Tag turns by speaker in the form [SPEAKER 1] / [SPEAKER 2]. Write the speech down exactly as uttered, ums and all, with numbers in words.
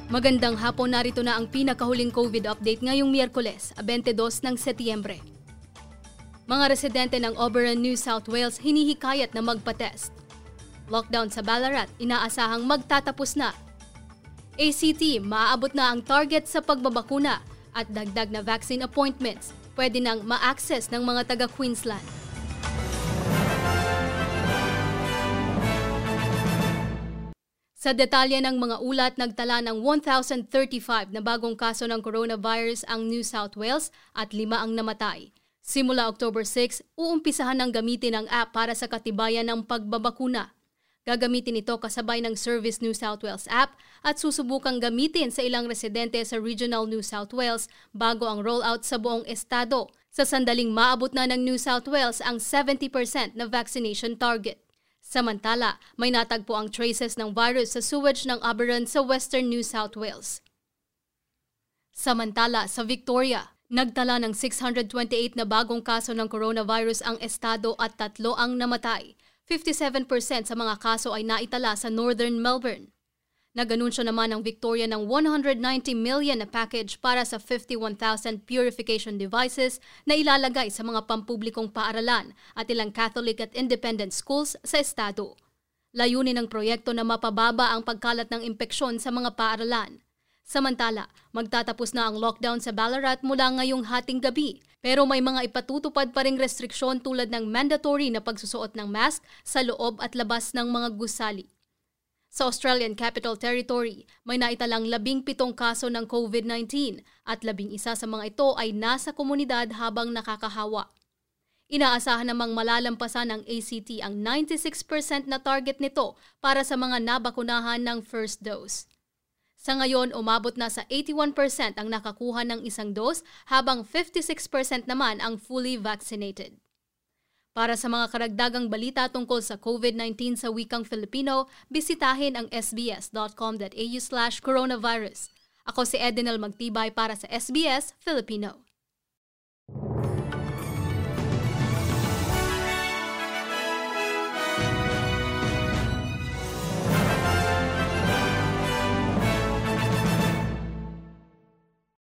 [SPEAKER 1] Magandang hapon, narito na ang pinakahuling COVID update ngayong Miyerkules, dalawampu't dalawa ng Setyembre. Mga residente ng Oberon, New South Wales hinihikayat na magpa-test. Lockdown sa Ballarat, inaasahang magtatapos na. A C T, maaabot na ang target sa pagbabakuna at dagdag na vaccine appointments pwede nang ma-access ng mga taga-Queensland. Sa detalye ng mga ulat, nagtala ng one thousand thirty-five na bagong kaso ng coronavirus ang New South Wales at lima ang namatay. Simula October sixth, uumpisahan ng gamitin ang app para sa katibayan ng pagbabakuna. Gagamitin ito kasabay ng Service New South Wales app at susubukang gamitin sa ilang residente sa Regional New South Wales bago ang rollout sa buong estado. Sa sandaling maabot na ng New South Wales ang seventy percent na vaccination target. Samantala, may natagpo ang traces ng virus sa sewage ng Oberon sa Western New South Wales. Samantala, sa Victoria, nagtala ng six hundred twenty-eight na bagong kaso ng coronavirus ang estado at tatlo ang namatay. fifty-seven percent sa mga kaso ay naitala sa Northern Melbourne. Nag-anunsyo naman ang Victoria ng one hundred ninety million na package para sa fifty-one thousand purification devices na ilalagay sa mga pampublikong paaralan at ilang Catholic at independent schools sa estado. Layunin ng proyekto na mapababa ang pagkalat ng impeksyon sa mga paaralan. Samantala, magtatapos na ang lockdown sa Ballarat mula ngayong hating gabi, pero may mga ipatutupad pa ring restriksyon tulad ng mandatory na pagsusuot ng mask sa loob at labas ng mga gusali. Sa Australian Capital Territory, may naitalang labing pitong kaso ng COVID nineteen at labing isa sa mga ito ay nasa komunidad habang nakakahawa. Inaasahan namang malalampasan ng A C T ang ninety-six percent na target nito para sa mga nabakunahan ng first dose. Sa ngayon, umabot na sa eighty-one percent ang nakakuha ng isang dose habang fifty-six percent naman ang fully vaccinated. Para sa mga karagdagang balita tungkol sa COVID nineteen sa wikang Filipino, bisitahin ang sbs.com.au slash coronavirus. Ako si Edenel Magtibay para sa S B S Filipino.